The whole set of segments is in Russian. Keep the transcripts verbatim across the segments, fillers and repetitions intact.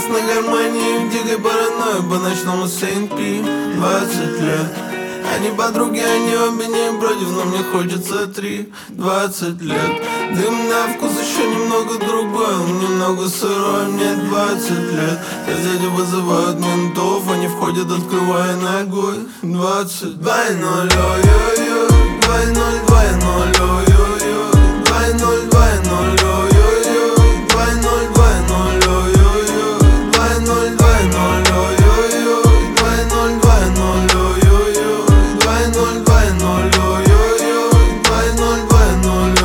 на гармонии, в дикой паранойи по ночному Сейнт-Пи. Двадцать лет. Они подруги, они обе не против, но мне хочется три. Двадцать лет. Дым на вкус еще немного другой, он немного сырой, мне двадцать лет. Соседи вызывают ментов, они входят, открывая ногой. Двадцать. Два ноль, ой-ой-ой. Два ноль, два ноль, ой-ой-ой. Два ноль, два ноль, ой-ой-ой. Два ноль, два ноль, ой-ой-ой. Два ноль, два ноль, ой-ой-ой. Два ноль, два ноль, ой-ой-ой. Два ноль, два ноль, ой-ой-ой. Два ноль, два ноль,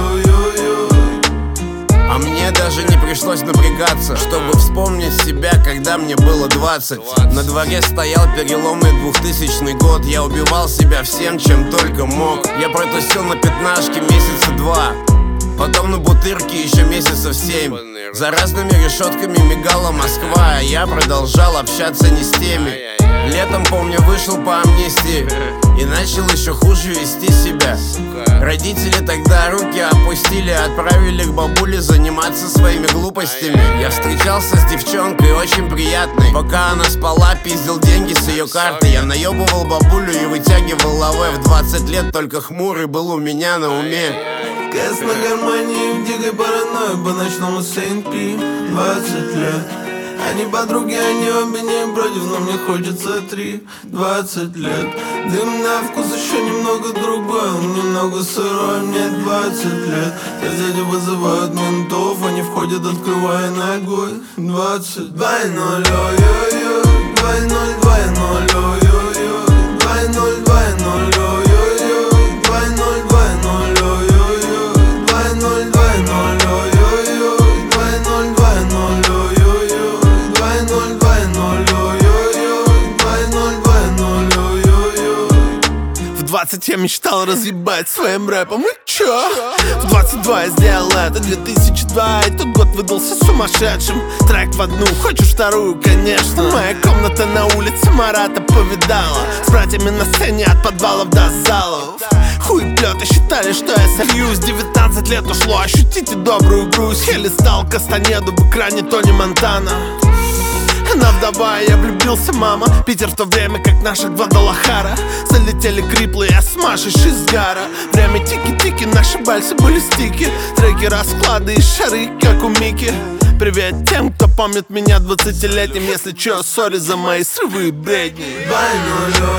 ой-ой-ой. А мне даже не пришлось напрягаться, чтобы вспомнить себя, когда мне было двадцать. На дворе стоял переломный двухтысячный год. Я убивал себя всем, чем только мог. Я протусил на пятнашке месяца два, потом на бутырке еще месяцев семь. За разными решетками мигала Москва, а я продолжал общаться не с теми. Летом, помню, вышел по амнистии и начал еще хуже вести себя. Родители тогда руки опустили, отправили к бабуле заниматься своими глупостями. Я встречался с девчонкой очень приятной. Пока она спала, пиздил деньги с ее карты. Я наебывал бабулю и вытягивал лаве. В двадцать лет только хмурый был у меня на уме. Кэс на гармонии, в дикой паранойи по ночному Сейнт-Пи. Двадцать лет. Они подруги, они обе не против, но мне хочется три. Двадцать лет. Дым на вкус еще немного другой, он немного сырой, мне двадцать лет. Соседи вызывают ментов, они входят, открывая ногой. Двадцать. Два ноль, ой-ой-ой. Два ноль, два ноль, ой-ой-ой. Два ноль, два ноль, ой-ой-ой. Два ноль, два ноль, ой-ой-ой. Два ноль, два ноль, ой-ой-ой. Два ноль, два ноль, ой-ой-ой. Два ноль, два ноль, ой-ой-ой. Два ноль, два ноль, ой-ой-ой. В двадцать я мечтал разъебать своим рэпом, и чё? В двадцать два я сделал это, две тысячи два, и тот год выдался сумасшедшим. Трек в одну, хочешь вторую, конечно. Моя комната на улице Марата повидала, с братьями на сцене от подвалов до залов. Хуеплеты считали, что я сольюсь. Девятнадцать лет ушло, ощутите добрую грусть. Еле стал Кастанеду в экране Тони Монтана. Она вдова, я влюбился, мама. Питер в то время, как наша Гвадалахара. Залетели криплы, я с Машей Шизгара. Время тики-тики, наши бальсы были стики. Треки, расклады и шары, как у Мики. Привет тем, кто помнит меня двадцатилетним. Если чё, сори за мои срывы и бредни. Два ноль,